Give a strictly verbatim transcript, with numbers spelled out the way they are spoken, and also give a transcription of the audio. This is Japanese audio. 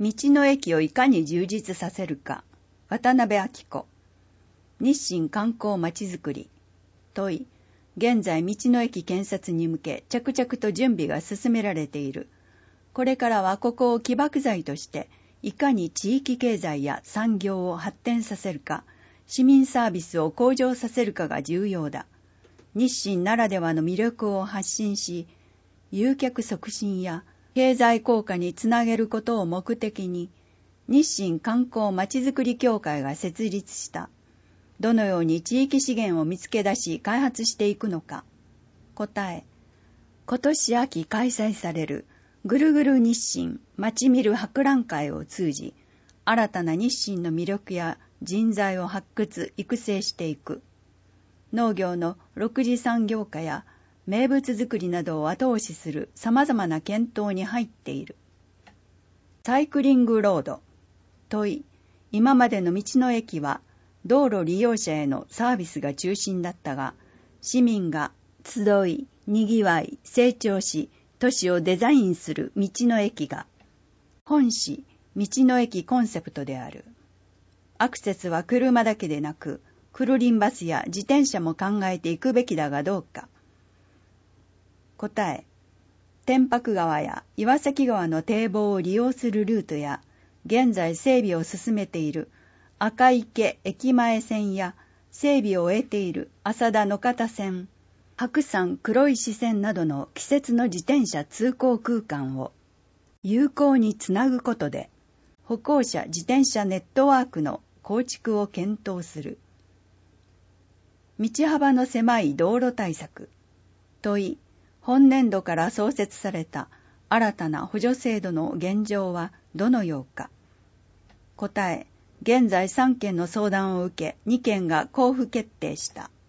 道の駅をいかに充実させるか。渡辺明子。日清観光まちづくり。問い。現在道の駅建設に向け着々と準備が進められている。これからはここを起爆剤としていかに地域経済や産業を発展させるか、市民サービスを向上させるかが重要だ。日清ならではの魅力を発信し、誘客促進や経済効果につなげることを目的に、日清観光まちづくり協会が設立した。どのように地域資源を見つけ出し開発していくのか。答え。今年秋開催されるぐるぐる日清まち見る博覧会を通じ、新たな日清の魅力や人材を発掘、育成していく。農業の六次産業化や名物作りなどを後押しする様々な検討に入っている。サイクリングロード。問い。今までの道の駅は道路利用者へのサービスが中心だったが、市民が集い、にぎわい、成長し、都市をデザインする道の駅が、本市道の駅コンセプトである。アクセスは車だけでなく、クルリンバスや自転車も考えていくべきだがどうか。答え。天白川や岩崎川の堤防を利用するルートや、現在整備を進めている赤池駅前線や整備を終えている浅田野方線、白山黒石線などの季節の自転車通行空間を有効につなぐことで、歩行者自転車ネットワークの構築を検討する。道幅の狭い道路対策。問い。本年度から創設された新たな補助制度の現状はどのようか。答え。現在さんけんの相談を受け、にけんが交付決定した。